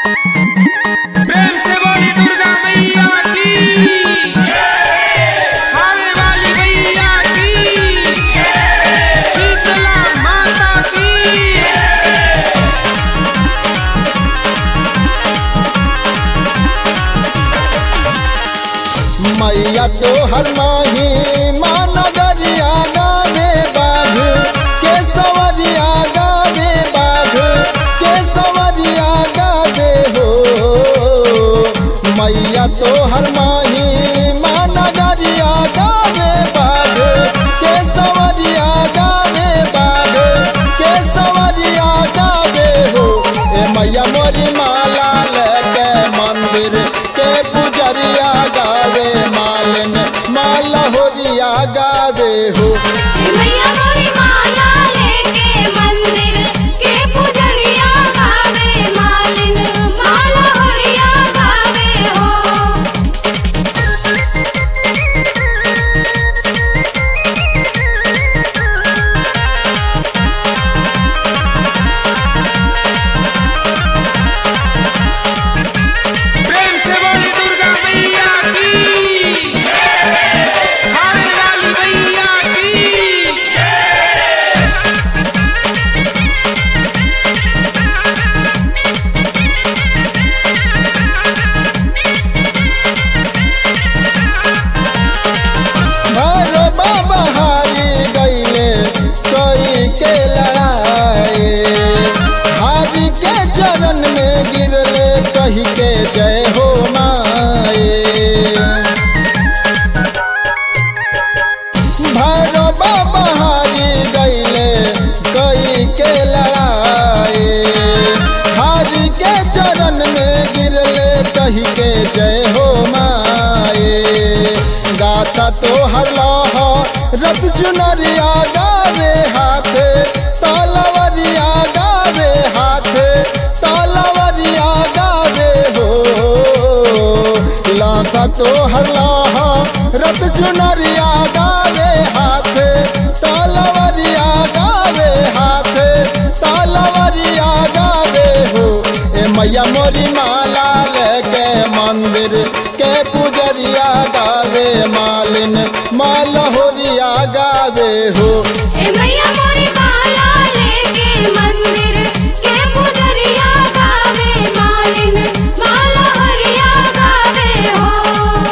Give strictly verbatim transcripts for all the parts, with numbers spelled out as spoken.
प्रेम से बोली दुर्गा मैया की, खावे वाली मैया की, शीतला माता की। मैया तो हर माही मानगरिया गावे बाघ के सवरिया गावे बाघ के सवरिया गावे हो। मैया तो हर माही मानगरिया गावे बाघ के सवरिया गावे बाघ के सवरिया गावे हो। ए मैया मोरी माला लेके मंदिर के पुजरिया गावे मालिन माला होरिया गावे हो। मैया मोरी माला लेके मंदिर के पुजरिया गावे मालिन माला होरिया गावे हो। प्रेम से बोली दुर्गा मैया की, खावे वाली मैया की। भैरो बाबा हारी गईले कोई के लड़ाए, हारी के चरण में गिरले कही के जय हो माए। भैरो बाबा हारी गईले कोई के लड़ाए, हारी के चरण में गिरले कही के जय हो माए। गाथा तो हर लाहा रत चुनरिया गावे हाथ तालवरिया गावे हाथ तालवरिया गावे हो। लाथा तो हर लाहा रत चुनरिया गावे हाथ तालवरिया गावे हाथ तालवरिया गावे हो। ए मैया मोरी माला लेके मंदिर के पुजरिया गावे मालिन माला होरिया गावे हो। ए मैया मोरी माला लेके मंदिर के पुजरिया गावे मालिन माला होरिया गावे हो।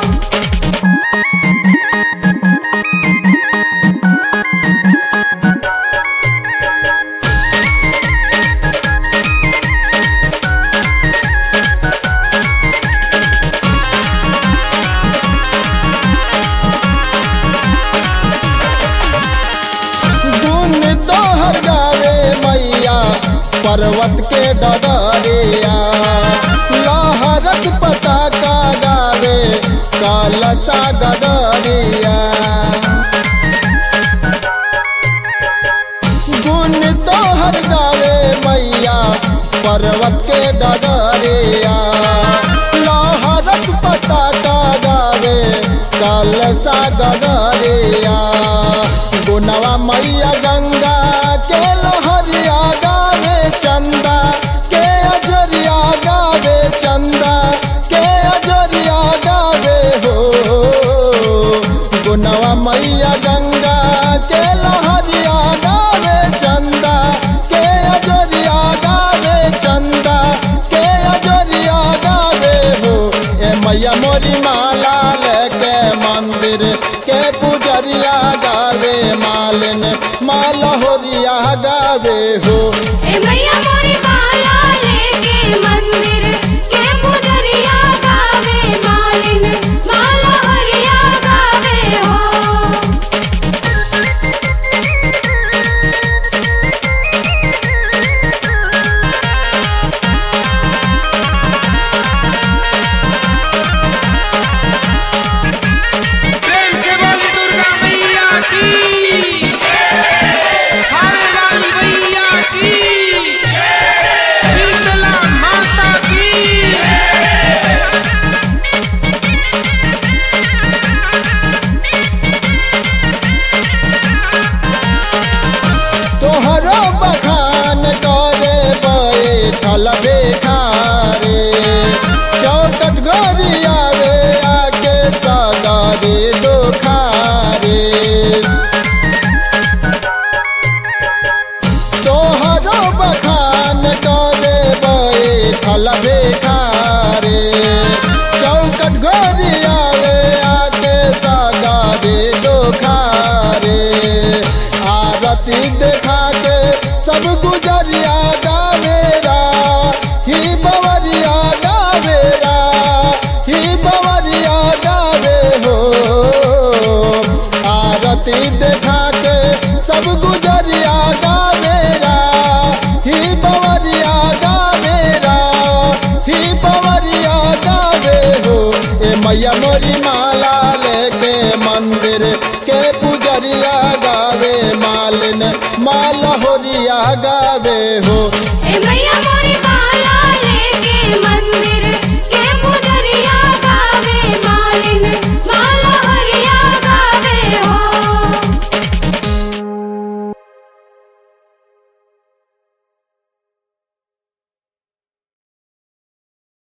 गुण तोहर गावे मैया पर्वत के डगरिया, लहरत पताका गावे कलसा गगरिया। गुण तोहर गावे मैया पर्वत के डगरिया, लहरत पताका गावे कलसा गगरिया। गुनवा मैया गंगा के लहरिया गावे चंदा के अजरिया गावे चंदा के अजरिया गावे हो। गुनवा मैया गंगा के लहरिया गावे चंदा के अजरिया गावे चंदा के अजरिया गावे हो। ए मैया मोरी माला लेके मंदिर के पुजरिया गावे मालिन माला होरिया गावे हो। ए मैया मोरी माला लेके मंदिर के पुजरिया गावे मालिन माला होरिया गावे हो। प्रेम से बोली दुर्गा मैया की, खावे वाली मैया की, शीतला माता की। बैठल बेखारे चौकट घोरी आवे आके सगारे दोखारे आरती देखा के सब गुजरिया गावेरा ही बवरिया गावेरा ही बवरिया गावे हो आरती देखा के सब गुजरिया गावेरा ही बवरिया गावेरा ही बवरिया गावे हो ए मैया मोरी माला लेके मंदिर के पुजरिया गावे मालिन माला होरिया गावे हो ए मैया मोरी